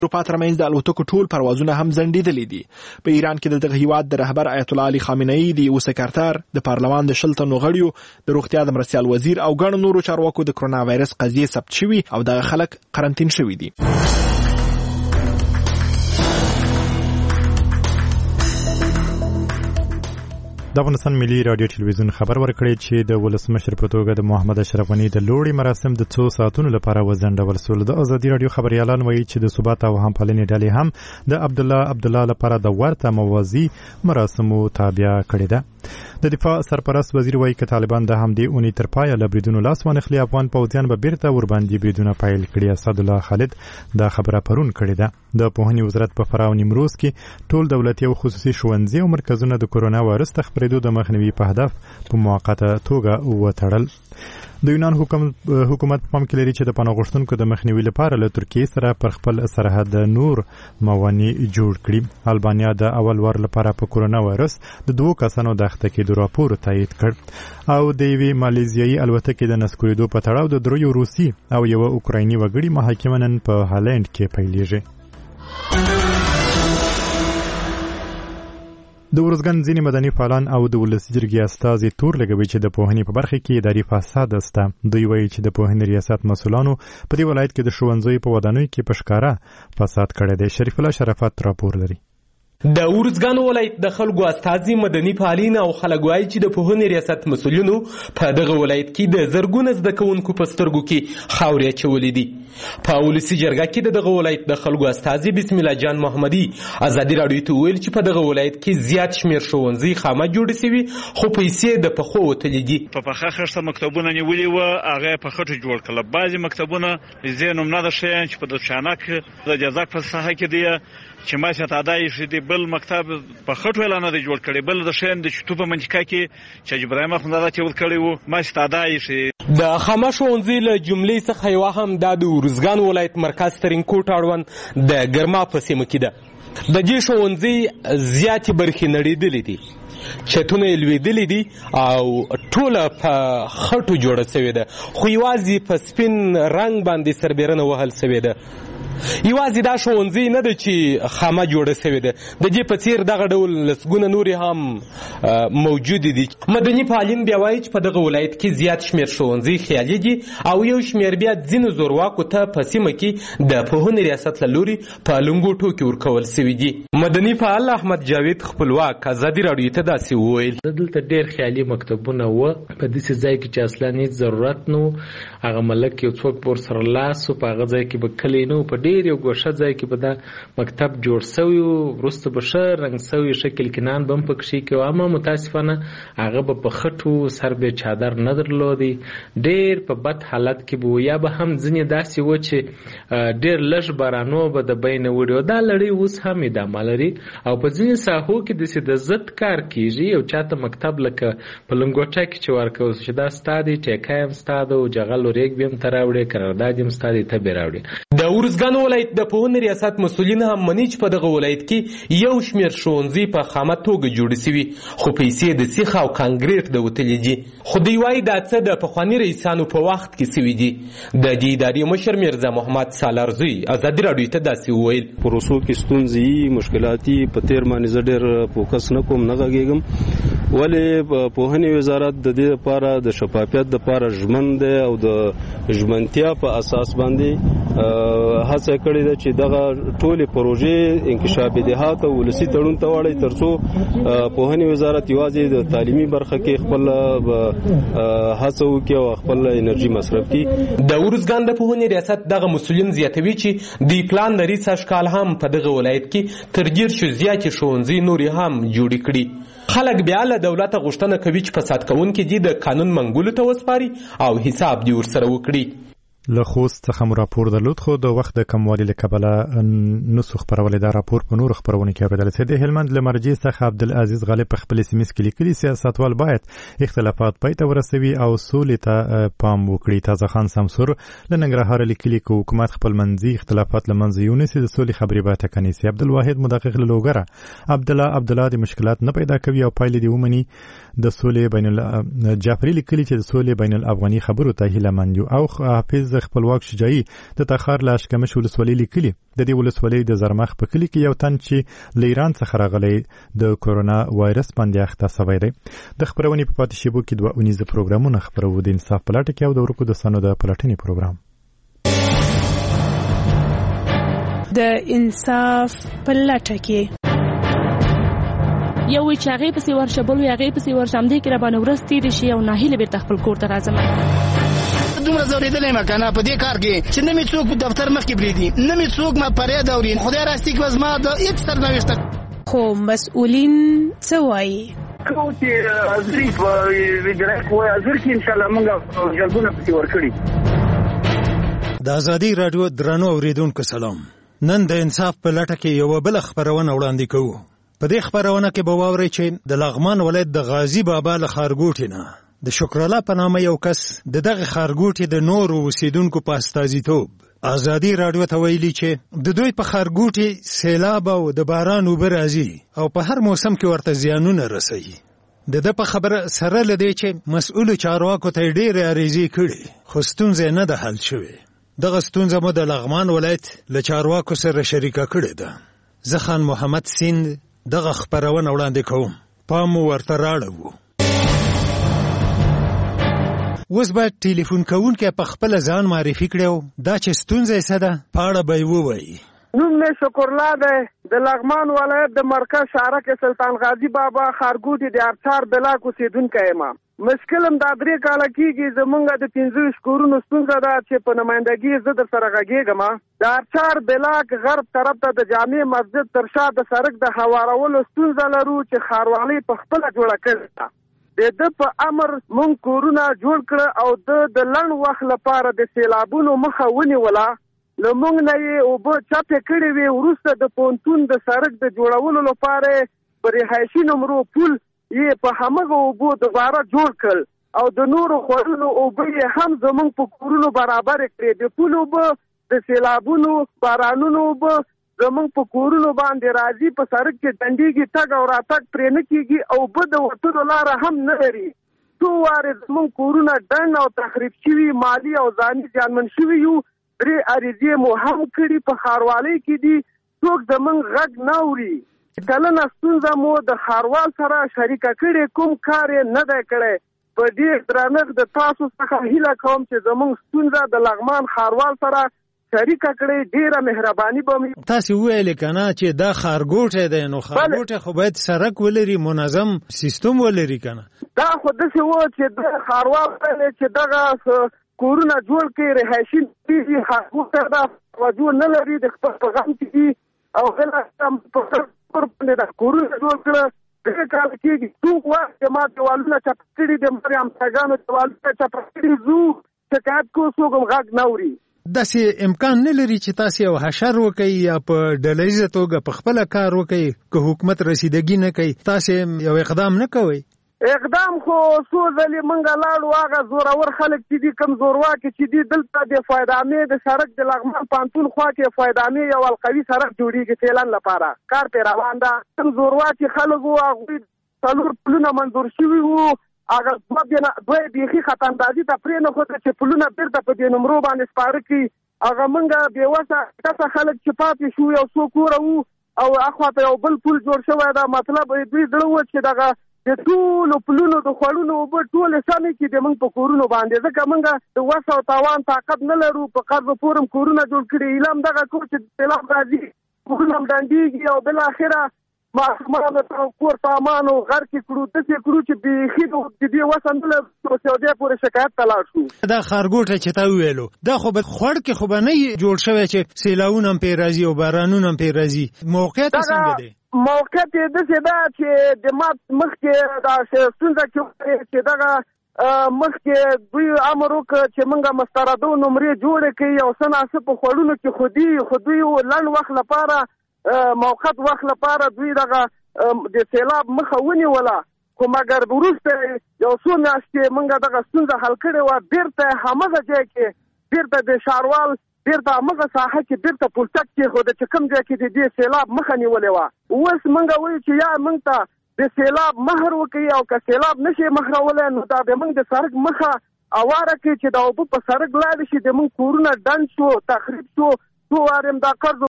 اروپا ترمنځ د الوتکو ټول پروازونه هم ځنډېدلي دي. په ایران کې د دغه هیواد د رهبر آیت الله علي خامنه‌ای د یو سکرټر د پارلمان د 10 تنو غړیو د روغتیا د مرستیال وزیر او ګڼو نورو چارواکو د کرونا وایرس قضیې ثبت شوي او دغه خلک قرنطین شوي دي. د افغانستان ملي رادیو ټلویزیون خبر ورکړی چې د ولسمشر په توګه د محمد اشرف غنی د لوړي مراسم د 2 ساعتونو لپاره وځنډول شول. د ازادي رادیو خبريالان وایي چې د ثبات او همپالنې ډلې هم د عبد الله لپاره د ورته موازی مراسمو تابع کړی ده. د دفاع سرپرست وزیر وایي چې طالبان د همدې اونۍ تر پایه له بریدونو لاس وانخلي افغان پوځیان به بیرته ورباندې بریدونه پیل کړي. اسد الله خالد دا خبره پرون کړې ده. د پوهنې وزارت په فراه او نیمروز کې ټول دولتي او خصوصي ښوونځي او مرکزونه د کرونا وایرس خپرېدو د مخنیوي په هدف په موقته توګه وتړل. د یونان حکومت پام کې لري چې د پناه غوښتونکو د مخنیوي لپاره له ترکیې سره پر خپل سرحد نور موانع جوړ کړي. البانیا د اول وار لپاره په کرونا وایرس د 2 کسانو د اخته کېدو راپور تایید کړ او د یوې مالیزیایي الوتکې د نسکورېدو په تړاو د 3 روسي او یو اوکرایني وګړي محاکمه نن په هالند کې پیلېږي. د ورزګان ځینې مدني فعالان او د ولسي جرګې استازي تور لګوي چې د پوهنې په برخه کې اداري فساد شته. دوی وایي چې د پوهنې ریاست مسؤلانو په دې ولایت کې د ښوونځیو په ودانیو کې په ښکاره فساد کړی دی. شریف الله شرافت راپور لري. د ورزګان ولایت د خلکو استازي مدني فعالین او خلک وایي چې د پوهنې ریاست مسؤلینو په دغه ولایت کې د زرګونه زده کوونکو په سترګو کې خاورې اچولې دي. په ولسي جرګه کې دغه ولایت د خلکو استازي بسم الله جان محمدي ازادي راډیو ته ویل چې په دغه ولایت کې زیات شمیر ښوونځي خامه جوړ شوي خو پیسې د پخو وتلې دي. په پخه خښته مکتبونه نیولي و هغه په خټو جوړ کړل. بعضي مکتبونه زینوم نه ده شي چې په د چانک د جزاک په ساحه کې دی چې ما څه تادای شي دی بل مکتب په خټو اعلان دی جوړ کړي بل د شین د چټو په منځکا کې چې ابراهیم اخوندزاده چې ول کړي وو ما څه تادای شي. د خامه ښوونځي له جملې څخه یو هم د ورزګان ولایت مرکز ترینکوټ اړوند د ګرما په سیمه کې ده. د دې ښوونځي زیاتې برخې نړېدلې دي، چتونه یې لوېدلي دي او ټوله په خټو جوړه سوې ده، خو یوازې په سپین رنګ باندې سربیرنه وهل سوې ده. یوازې دا ښوونځی نه ده چې خامه جوړه سوې ده، د دې په څیر دغه ډول لسګونه نورې هم موجودې دي. مدني فعالین بیا وایي چې په دغه ولایت کې زیات شمېر ښوونځي خیالي دي او یو شمېر بیا ځینو زورواکو ته په سیمه کې د پوهنې ریاست له لوري په لنګوټو کې ورکول سوي دي. مدني فعال احمد جاوید خپلواک ازادي راډیو ته داسې وویل: دلته ډېر خیالي مکتبونه وو په داسې ځای کې چې اصلا هېڅ ضرورت نه و. هغه ملک یو څوک به ورسره لاس و، په هغه ځای کې به کلی نه و، په ډېر یو ګوښه ځای کې به دا مکتب جوړ سوی و. وروسته به ښه رنګ سوی شکل کنان به هم پکښې کې و، اما متاسفانه هغه به په خټو سر به چادر نه درلودی، ډېر په بد حالت کې به و. یا به هم ځینې داسې و چې ډېر لږ بارانو به د بینه وړي و. دا لړۍ اوس هم ادامه لري او په ځینې ساحو کې داسې د ضد کار کېږي. یو چاته مکتب لکه په لنګوټه کې چې ورکوي چې دا ستا دی، ټیکه هم ستا ده او جغل و ریګ به هم ته راوړې، قرارداد هم ستا دی، ته به راوړې. د ورزګان ولایت د پوهنې ریاست مسؤلین هم مني چې په دغه ولایت کې یو شمېر ښوونځي په خامه توګه جوړ سوي خو پیسې د سیخ او کانکریټ د وتلې دي. خو دوی وایي دا څه د پخواني رئیسانو په وخت کې سوي دي. د دې ادارې مشر میرزا محمد سالارزوی ازادي راډیو ته داسې وویل: پروسو کې ستونزې مشکلاتي په تیر باندې زه ډېر فوکس نه کوم، نه غږېږم، ولې پوهنې وزارت د دې لپاره د شفافیت لپاره ژمن دی او د ژمنتیا په اساس باندې هڅه کړې ده چې دغه ټولې پروژې انکشاف دهات او ولسي تړون ته واړي ترڅو پوهنې وزارت یوازې د تعلیمي برخه کې خپل هڅه وکړي او خپل انرژي مصرف کړي. د ورزګان د پوهنې ریاست دغه مسؤلین زیاتوي چې د پلان لري سږکال هم په دغه ولایت کې تر 10 زیاتې ښوونځي نورې هم جوړې کړي. خلک بیا له دولته غوښتنه کوي چې فساد کوونکي دي د قانون منګولو ته وسپاري او حساب دې ورسره وکړي. له خوست څخه مو راپور درلود خو د وخت د کموالي له کبله نسو خپرولې دا راپور په نور خپرونه کې اورېدل شوی. د هلمند له مرجع څخه عبدالعزیز غالب په خپل SMS کې لیکلي سیاستوال باید اختلافات پای ته ورسوي او سولې ته پام وکړي. تازه خان سمسور له ننګرهار لیکلي چې حکومت خپل منځي اختلافات له منځه یونیسي د سولې خبرې باید کنيسي. عبدالواحد مدقق له لوګره عبدالله د مشکلات نه پیدا کوي او پایلې دی ومني. د سولې بین جعفری لیکلي چې د سولې بین الافغاني خبرو ته هیله مند او حافظ محافظ خپلواک شجاعي د تخار له اشکمش ولسوالۍ لیکلي د دې ولسوالۍ د زرمخ په کلي کې یو تن چې له ایران څخه راغلی د کورونا وایرس باندې اخته شوی دی د خبرونې په پاتې شیبو کې 2 اونیزه پروګرامونه خبرو د انصاف په لټه کې او د ورکو د سنو د پلټنې پروګرام د انصاف په لټه کې یو چې هغه پسې ورشه بل هغه پسې ورشم دې کې را باندې ورستې دي شي او ناهیله بیرته خپل کور ته راځم دومره زوریدلې ما کنه په دې کار کې چې نه می څوک دفتر مخ کې بریدي نه می څوک ما پرې دورین خدای راستي کې وزما د هیڅ سرنوشت خو مسؤلین څه وایي کوتي ازریف ویډرک وای ازر کې ان شاء الله موږ جلبونه پتی ورکړي د ازادي رادیو درنو اوریدونکو سلام نن د انصاف په لټه کې یو بل خبرونه وړاندې کوو په دې خبرونه کې به واورئ چې د لغمان ولایت د غازی بابا له خارګوټي نه د شکر الله په نامه یو کس دغه خارګوټي د نورو اوسیدونکو په استازیتوب ازادي رادیو ته ویلي چې د دوی په خارګوټي سیلاب او د باران اوبه راځي او په هر موسم کې ورته زیانونه رسوي د په خبره سره لدی چې مسؤل چارواکو ته ډېرې عریضې کړي خو ستونزه نه ده حل شوې دغه ستونزه مو د لغمان ولایت له چارواکو سره شریکه کړې ده زه خان محمد سیند دغه خبرونه وړاندې کوم پام ورته راړو اوس به ټلیفون کوونکی په خپل ځان معرفي کړو دا چې ستونزه یې څه ده په اړه به یې ووایي نوم مې شکر الله دی د لغمان ولایت د مرکز شهرک سلطان غازی بابا خارګوټي د ارچار بلاک اوسیدونکی یم مشکلم دا 3 کاله کېږي زمونږ د 15 کورونو ستونزه ده چې په نمائندګي زه در سره غږېږم د ارچار بلاک غرب طرف ته د جامع مسجد تر شا د سړک د هوارولو ستونزه لرو چې ښاروالۍ په خپله جوړه کړې ده د په امر مونږ کورونه جوړ کړه او د لنډ وخت لپاره د سیلابونو مخه ونیوله له مونږ نه یې اوبه چپې کړې وې وروسته د پونتون د سړک د جوړولو لپاره په رهایشي نمرو پول یې په همغه اوبو دوباره جوړ کړل او د نورو خوړونو اوبه یې هم زمونږ په کورونو برابر کړې د پول اوبه د سیلابونو بارانونو اوبه زمونږ په کورونو باندې راځي په سړک کې ډنډېږي تګ او راتګ پرې نه کېږي او اوبه د وتلو لاره هم نه لري څو وارې زمونږ کورونه ډنډ او تخریب شوي مالي او ځاني زیانمن شوي یو 3 عریضې مو هم کړي په ښاروالۍ کې دي څوک زمونږ غږ نه اوري کلنه ستونزه مو د ښاروال سره شریکه کړې کوم کار یې نه دی کړی په ډېر درنښت د تاسو څخه هیله کوم چې زموږ ستونزه د لغمان ښاروال سره شریکه کړې ډېره مهرباني به مې تاسې وویلې که نه چې دا ښارګوټی دی نو ښارګوټی خو باید سړک ولري منظم سیستم ولري که نه دا خو داسې و چې د ښاروال ویلې چې دغه کورونه جوړ کړي رهایشي دي ښارګوټی دا توجه نه لري د خپل په غم کې دي او بله باندې د کورونه جوړ کړه 3 کاله کېږي څوک وایي چې ما دیوالونه چپه کړي دي ما همسایګانو دیوالونه چپه کړي زو شکایت کوو څوک هم غږ نه اوري داسې امکان نه لري چې تاسې یو حشر وکړئ یا په ډلهیزه توګه په خپله کار وکړئ که حکومت رسیدګي نه کوي تاسې یو اقدام نه کوئ اقدام خو څو ځلې موږ لاړو هغه زورور خلک چې دي کم زورواکې چې دي دلته د فایدامې د سړک د لغمان پانتون خوا کې فایدامې یو القوي سړک جوړېږي فعلن لپاره کار پرې روان ده کم زورواکې خلک وو هغوی 4 پلونه منظور شوي وو هغه دوی بیخي خطاندازي ته پرېنښوده چې پلونه بېرته په دې نمرو باندې سپاره کړي هغه موږ بېوسه کسه خلک چې پاتې شو یو څو کوره وو او اخواته یو بل پل جوړ شوی ده مطلب دوی زړه و چې دغه د ټولو پلونو د خوړونو اوبه ټولې سمې کړي د موږ په کورونو باندې ځکه موږ د وس او تاوان طاقت نه لرو په قرض پورم کورونه جوړ کړي ایله هم دغه کور چې سیلاب راځي کورونه هم ډنډېږي او بالاخره ماشومان د کور سامان او غر کې کړو داسې کړو چې بیخي د دې وس نه لرو په سعودیه پورې شکایت ته لاړ شو دا ښارګوټی چې تا وویلو دا خو به خوړ کې خو به نه جوړ شوی چې سیلاونه هم پرې راځي او بارانونه هم پرې راځي موقعیت یې څنګه دی موقعیت یې داسې ده چې د ما مخکې دا ستونزه کې چې دغه مخکې دوی امر وکړ چې موږ مستردو نمرې جوړې کړي او څه ناڅه په خوړونو کې خو دوی لنډ وخت لپاره موقت وخت لپاره دوی دغه د سیلاب مخه ونیوله خو مګر وروسته یو څو میاشتې موږ دغه ستونزه حل کړې وه بېرته همغه ځای کې بېرته د ښاروال بېرته همغه ساحه کې بېرته پلچک کېښوده چې کوم ځای کې د دې سیلاب مخه نیولې وه اوس موږ وایو چې یا موږ ته د سیلاب مهر وکړي او که سیلاب نشي مهرولی نو دا به موږ د سړک مخه اواره کې چې د اوبه په سړک لاړ شي د مونږ کورونه ډنډ شو تخریب شو څو وارم دا قرض